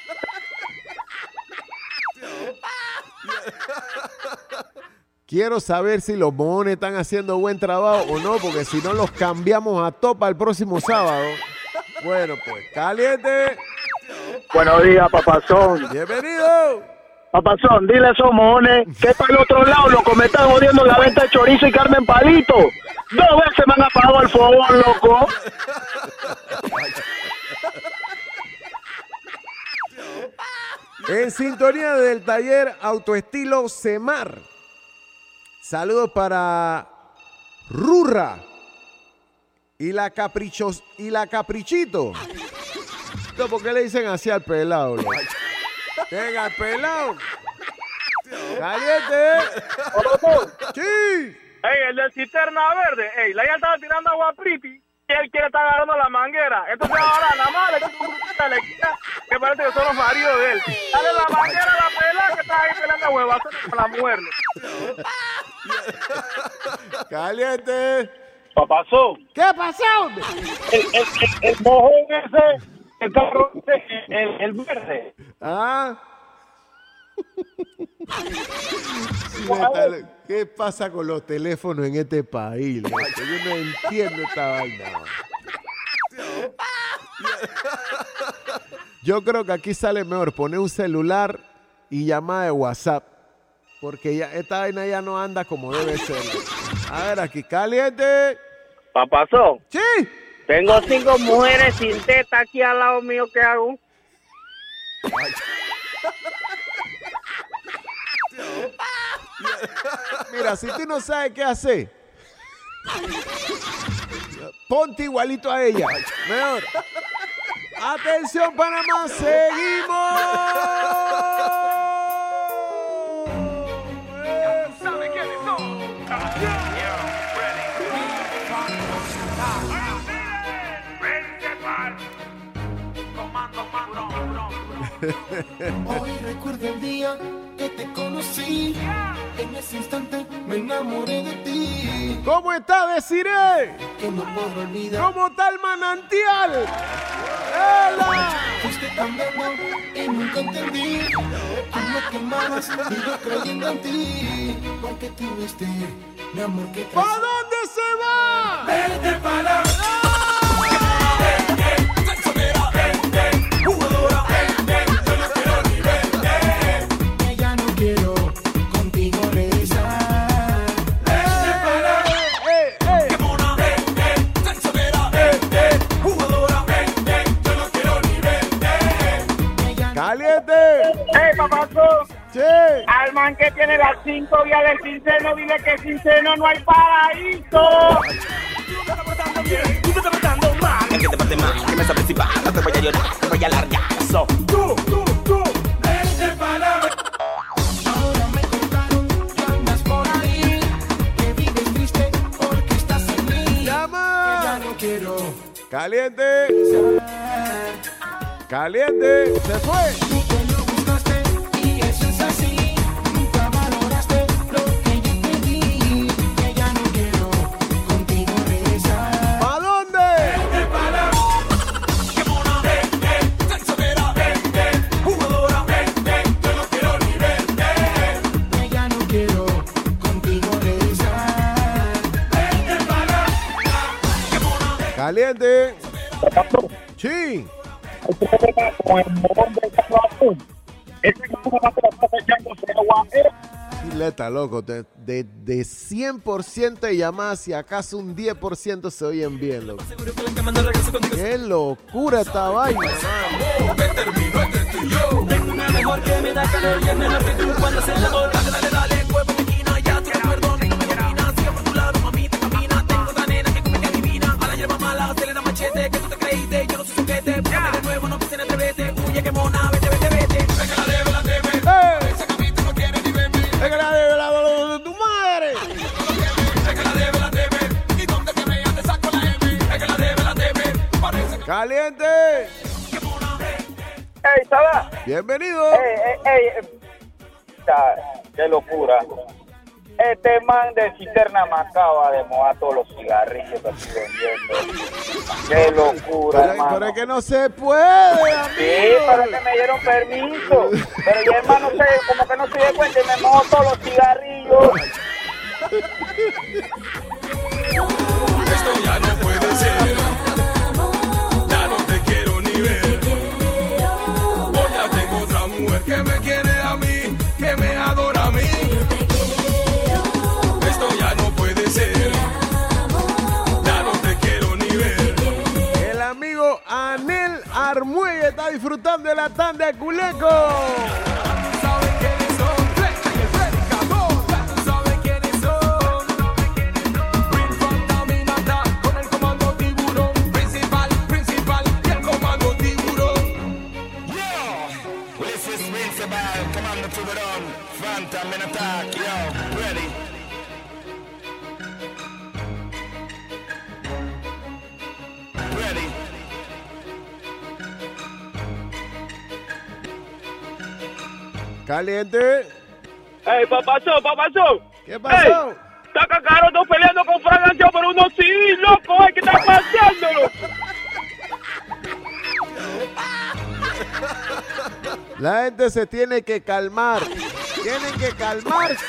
Quiero saber si los mojones están haciendo buen trabajo o no, porque si no los cambiamos a topa el próximo sábado. Bueno, pues, caliente. Buenos días, papazón. Bienvenido. Papazón, dile a esos mojones que para el otro lado, loco, me están jodiendo la venta de chorizo y carne en palito. Dos veces me han apagado el fogón, loco. En sintonía del taller Autoestilo Semar. Saludos para Rurra y la Caprichos y la Caprichito. ¿Por qué le dicen así al pelado? Loco? Venga, el pelado. Caliente. Sí. Ey, el de cisterna verde. Ey, la ya estaba tirando agua pretty y él quiere estar agarrando la manguera. Entonces ahora nada más le quita un grupito de lequita que parece que son los maridos de él. Dale la manguera a la pelada que está ahí pelando huevazos con la mujer. Caliente. Papazón. ¿Qué pasó? El, el, el, el mojón ese, el carro ese, el, el verde. Ah. ¿Qué pasa con los teléfonos en este país? Loco? Yo no entiendo esta vaina. Yo creo que aquí sale mejor poner un celular y llamada de WhatsApp. Porque ya esta vaina ya no anda como debe ser. A ver, aquí, caliente. Papazón. Sí. Tengo cinco mujeres sin teta aquí al lado mío. ¿Qué hago? Mira, si tú no sabes qué hacer, ponte igualito a ella. Mejor. Atención, Panamá, seguimos. ¿Sabe quiénes son? Hoy recuerdo el día que te conocí. En ese instante me enamoré de ti. ¿Cómo está, Desiree? Que no puedo olvidar. ¿Cómo está el manantial? ¡Ela! Fuiste tan bueno y nunca entendí. Tú me quemabas y yo creyendo en ti. Porque tuviste mi amor que ¿para dónde se va? Vete para ¡Caliente! ¡Ey, papazón! ¡Sí! Al man que tiene las cinco vías del cinceno, dile que sin seno no hay paraíso. Tú te estás portando mal. El que te parte mal, que me sabe si va, no te voy a llorar, te voy a largar. So, tú, tú, tú, vente para ver. Ahora me contaron que andas por ahí, que vives triste porque estás en mí. ¡Llama! Que ya no quiero. ¡Caliente! ¡Caliente! ¡Se fue! Tú que lo buscaste y eso es así. Nunca valoraste lo que yo te di. Que ya no quiero contigo regresar. ¿Pa' dónde? Vente para. Qué mona, vente. Salsonera, vente. Jugadora, vente. Yo no quiero ni verte. Que ya no quiero contigo regresar. Vente para. Qué mona, vente. ¡Caliente! Sí. Con el morón del Carlos Azul. Ese que tú me estás echando agua. Pileta, loco, de, de, de cien por ciento de llamadas, si acaso un diez por ciento se oyen bien, loco. Qué locura esta vaina, mano. Tengo una mejor que me da calor y es mejor que tú cuando se enamora. Dale, dale, dale, cuerpo de esquina, ya tú recuerdo, no me domina. Sigue por tu lado, mamita, camina. Tengo otra nena que come que adivina. A la hierba mala, acelera machete, que tú te creíste, yo no soy suquete. Póngame de nuevo, no quise ni atrevete. Huye que mona, vete, vete, vete. Venga la debe, la debe. Esa camita no quiere ni verme. Venga la debe, la de tu madre. Venga la debe, la debe. Y donde te veas te saco la M. Venga la debe, la debe. Parece que... ¡Caliente! Ey, ¿sabes? Bienvenido. Ey, ey, ey. Ya, qué locura. Este man de Cisterna me acaba de mojar todos los cigarrillos que estoy vendiendo. Qué locura, Pero, hermano. pero es que no se puede, amigo. Sí, pero es que me dieron permiso. Pero yo, hermano, sé, como que no se dio cuenta y me mojó todos los cigarrillos. Esto ya no puede ser. Ya no te quiero ni ver. Hoy ya tengo otra mujer que me quiere a mí, que me adora a mí. Esto ya no puede ser. Ya no te quiero ni ver. El amigo Anel Armuelle está disfrutando de la tanda de Culeco. ¿Saben quiénes son? Flecha y el predicador. ¿Saben quiénes son? Real Fantaminata con el comando tiburón. Principal, principal y el comando tiburón. Yeah, this is Principal, Comando Tiburón, Phantom in attack, yo, ready. Ready. Caliente. Ey, papazón, papazón. ¿Qué pasó? Ey, está Cacaroto peleando con Fran García, pero uno sí, loco, ¿qué está pasando? La gente se tiene que calmar. Tienen que calmarse.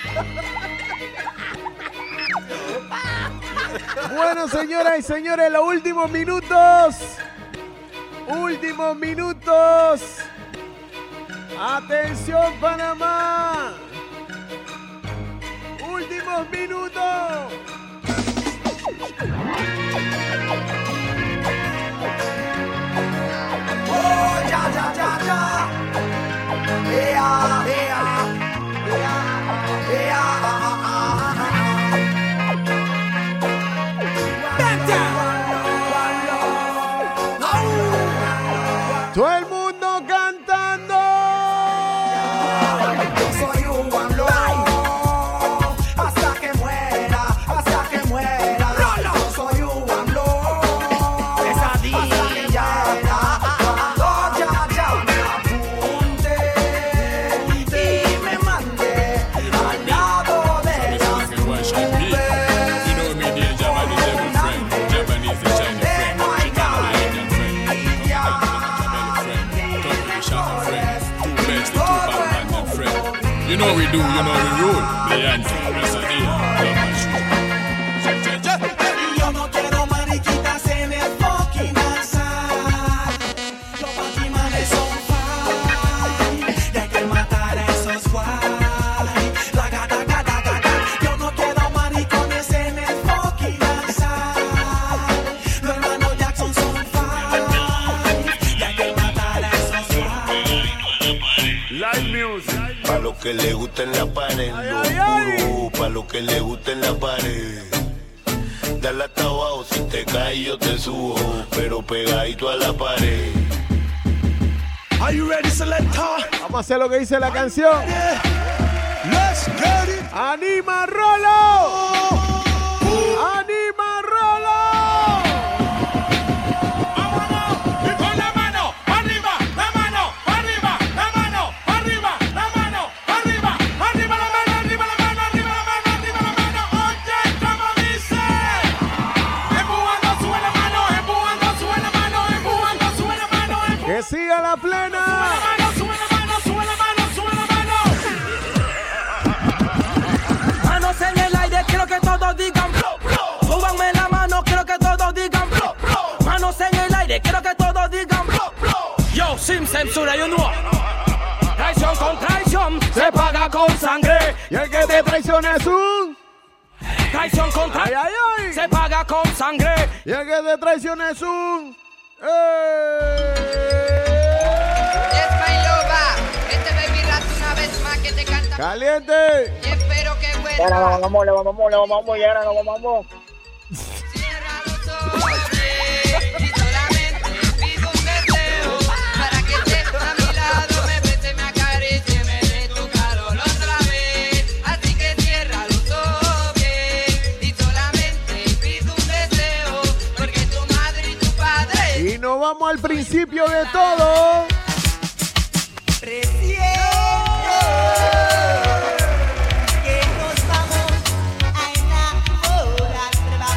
Bueno, señoras y señores, los últimos minutos. Últimos minutos. Atención, Panamá. Últimos minutos. Oh, ya, ya, ya, ya. Ea, ea, ea, ea. Todo el mundo cantando. Yo soy un one love, hasta que muera, hasta que muera. Yo soy un one love, hasta que muera. Oh, ya, ya, me apunte y me mande al lado de la nube. You know we do, you know we rule. Beyonce, Yo no quiero mariquitas en el fucking alzar. Los batimales son fine. Y hay que matar a esos guay. La gata, gata, gata. Yo no quiero maricones en el fucking alzar. Los hermanos Jackson son fine. Y hay que matar a esos guay. Live music. Pa' lo que que le gusta en la pared, lo oscuro, pa' lo que le gusta en la pared. Dale hasta abajo, si te caes yo te subo, pero pegadito a la pared. Are you ready, Selector? Vamos a hacer lo que dice la canción. Let's get it. ¡Anima, Rolo! ¡Anima, Rolo! ¡Vámonos! Y con la mano arriba, la mano arriba, la mano arriba, la mano arriba, arriba la mano, arriba la mano, arriba la mano, arriba la mano. Oye, como dice. Empujando, sube la mano, empujando, sube la mano, empujando, sube la mano, empujando. ¡Que siga la plena! Sube la mano, sube la mano, sube la mano, sube la mano. Manos en el aire, quiero que todos digan súbanme la mano, quiero que todos digan manos en el aire, quiero que todos digan yo, sin censura, you know. Traición con traición se paga con sangre. Y el que te traiciona es un traición con traición ay, ay, ay. se paga con sangre. Y el que te traiciona es un ¡eh! Yes, my lover. Este baby rat una vez más que te canta. ¡Caliente! Y espero que vuelva. Ahora nos vamos, le vamos, le vamos, y ahora nos vamos. Cierra los ojos y solamente pido un deseo para que estés a mi lado, me beses, me acaricies, me dé tu calor otra vez. Así que cierra los ojos bien y solamente pido un deseo porque tu madre y tu padre. Y nos vamos al principio de todo. Recién Que nos vamos a enamorar.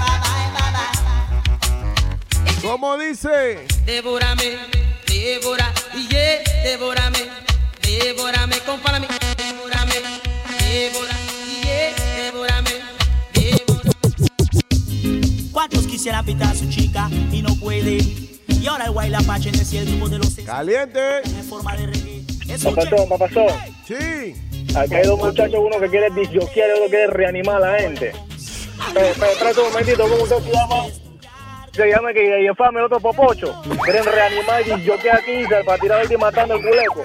¿Cómo dice? Devórame, devora, yeah, devórame, devórame, compárame, devórame, devora, yeah, devórame, devórame. ¿Cuántos quisieran pintar a su chica y no pueden? Y ahora el Guay Apache en el grupo de los ¡Caliente! en forma de reggae. Papazón, papazón. Sí. Aquí hay dos muchachos, uno que quiere disjoquear y otro que quiere reanimar a la gente. Eh, Espérate un momentito, ¿cómo usted se llama? Se llama que infame el otro popocho. Quieren reanimar y disjoquear aquí para tirar el y matando el culeco.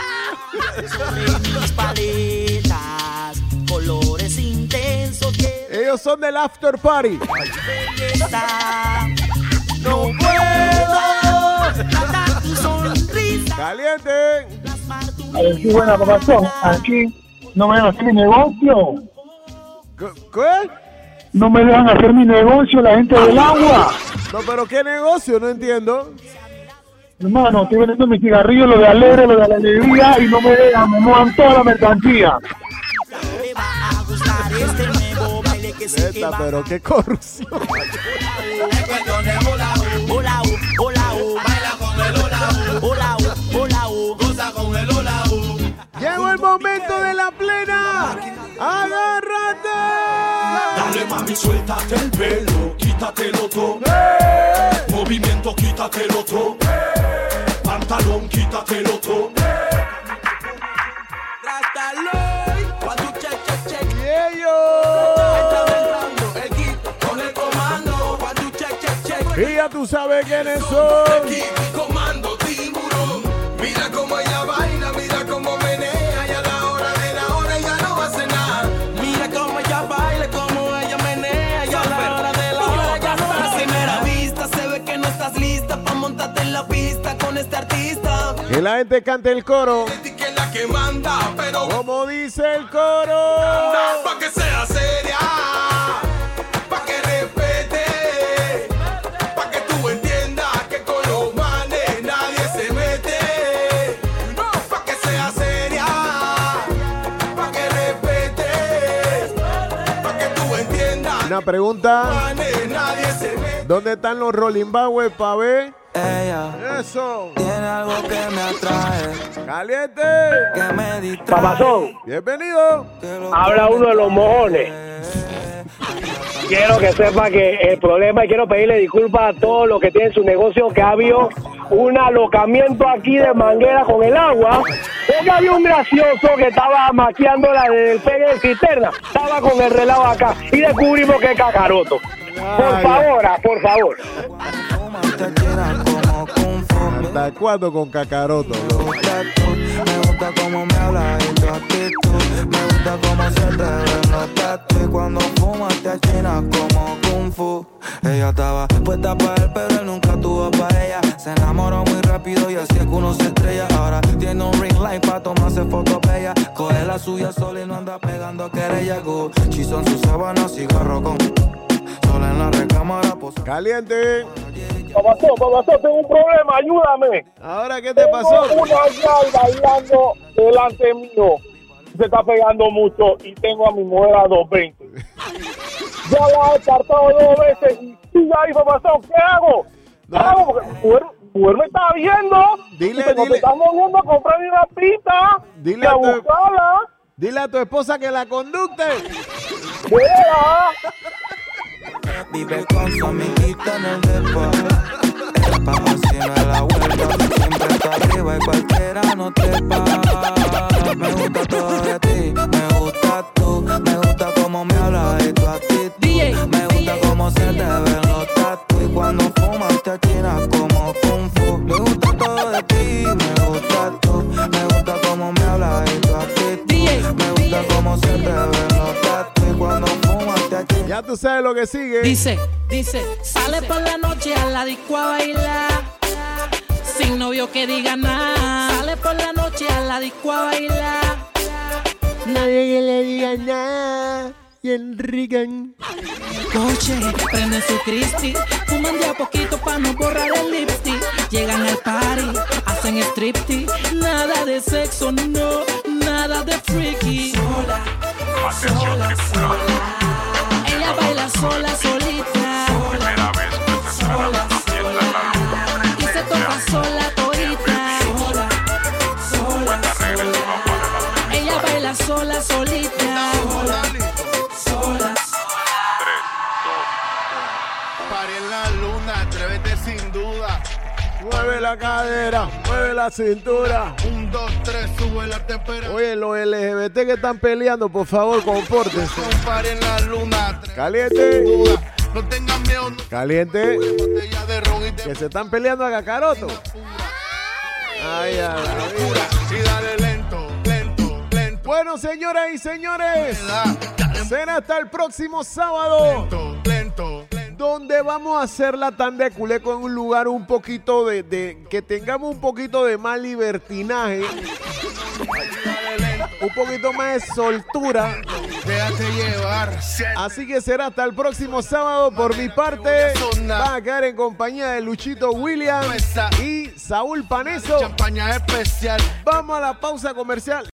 Mis paletas, colores intensos que Ellos son del after party. belleza. No puedo tratar tu sonrisa. ¡Caliente! Sí, buena, papazón. Aquí no me dejan hacer mi negocio. ¿Qué? No me dejan hacer mi negocio la gente del agua. No, pero ¿qué negocio? No entiendo. Hermano, estoy vendiendo mis cigarrillos, lo de alegre, lo de la alegría, y no me dejan, me mojan toda la mercancía. Me va a gustar este nuevo baile que se Neta, pero qué corrupción. Hola, hola, hola, baila con el hola, hola, hola, goza con el hola. Llegó el momento de la plena. ¡Agárrate! Dale mami, suéltate el pelo, quítatelo todo. Movimiento, quítatelo todo. Pantalón, quítatelo todo. Y ellos. Y ya tú sabes quiénes son. Comando tiburón. Mira cómo ella baila, mira cómo menea. Y a la hora de la hora ella no hace nada. Mira cómo ella baila, cómo ella menea, y a la hora de la hora ya no A hace primera nada. vista se ve que no estás lista pa' montarte en la pista con este artista. Que la gente cante el coro. Que es la que manda, pero como dice el coro. pa' que sea seria, pa' que respete, pa' que tú entiendas que con los manes nadie se mete. Pa' que sea seria, pa' que respete, pa' que tú entiendas. Una pregunta. Manes nadie se mete. ¿Dónde están los Rolling Bauer para ver? Ella Eso. tiene algo que me atrae, Caliente. que me distrae. Papazón, Bienvenido. habla uno de los mojones. Quiero que sepa que el problema, y quiero pedirle disculpas a todos los que tienen su negocio, que ha habido un alocamiento aquí de manguera con el agua. Porque había un gracioso que estaba maqueándola desde el pegue de cisterna. Estaba con el relajo acá y descubrimos que es cacaroto. Por favor, ah, por favor. ¿Hasta cuándo con Cacaroto, bro? gusta cómo me hablas y tu actitud. Me gusta cómo se te ven los tatu. Y cuando fumas te achinas como Kung Fu. Ella estaba puesta para él, pero él nunca tuvo para ella. Se enamoró muy rápido y así es que uno se estrella. Ahora tiene un ring light para tomarse fotos bellas. Coge la suya sola y no anda pegando querella. Gucci son sus sábanas, cigarro con sola en la recámara. Pues. Caliente. Papazón, papazón, tengo un problema, ayúdame. ¿Ahora qué te pasó? Tengo una yal bailando delante mío. Se está pegando mucho y tengo a mi mujer a dos veinte. Ya la he cartado dos veces y sigue ahí, papazón. ¿Qué hago? ¿Qué hago? Porque mi mujer, mi mujer me está viendo. Dile, y dile. te estás moviendo a comprarme una pita. Dile y a a tu- buscarla. Dile a tu esposa que la conducte. ¡Fuera! Vive con su amiguita en el depa. Epa, haciendo la vuelta. Siempre está arriba y cualquiera no trepa. Me gusta todo de ti, me gusta tú. Me gusta cómo me hablas y tu actitud. Me gusta cómo se te ven los tatu. Y cuando fumas te achinas como Kung Fu. Me gusta todo de ti, me gusta tú. Me gusta cómo me hablas y tu actitud. Me gusta cómo se te ven los tatu. Y cuando fumas te achinas. Ya tú sabes lo que sigue. Dice, dice, sale por la noche a la disco a bailar. Sin novio que diga nada. Sale por la noche a la disco a bailar. Nadie que le diga nada. Y Enrican. Coche, prenden su Cristi. Fuman de a poquito pa' no borrar el lipstick. Llegan al party, hacen striptease. Nada de sexo, no, nada de freaky. Sola, sola, sola. Ella baila sola, solita. Sola, sola, sola. Y se toca sola, todita. Sola, sola, sola. Ella baila sola, solita. Sola, sola. Paré en la luna, atrévete sin duda. Mueve la cadera, mueve la cintura. Un, dos, tres, sube la temperatura. Oye, los L G B T que están peleando, por favor, compórtense. Paré en la luna, Caliente. no tengas miedo. No. Caliente. Botella de ron y te Que se están peleando a Kakaroto. Ay, ay, ay. y dale lento, lento, lento. Bueno, señoras y señores, será hasta el próximo sábado. Lento, lento. Donde vamos a hacer la tanda de culeco en un lugar un poquito de, de que tengamos un poquito de más libertinaje, un poquito más de soltura. Déjate llevar. Así que será hasta el próximo sábado. Por mi parte, van a quedar en compañía de Luchito Williams y Saúl Paneso. Champaña especial. Vamos a la pausa comercial.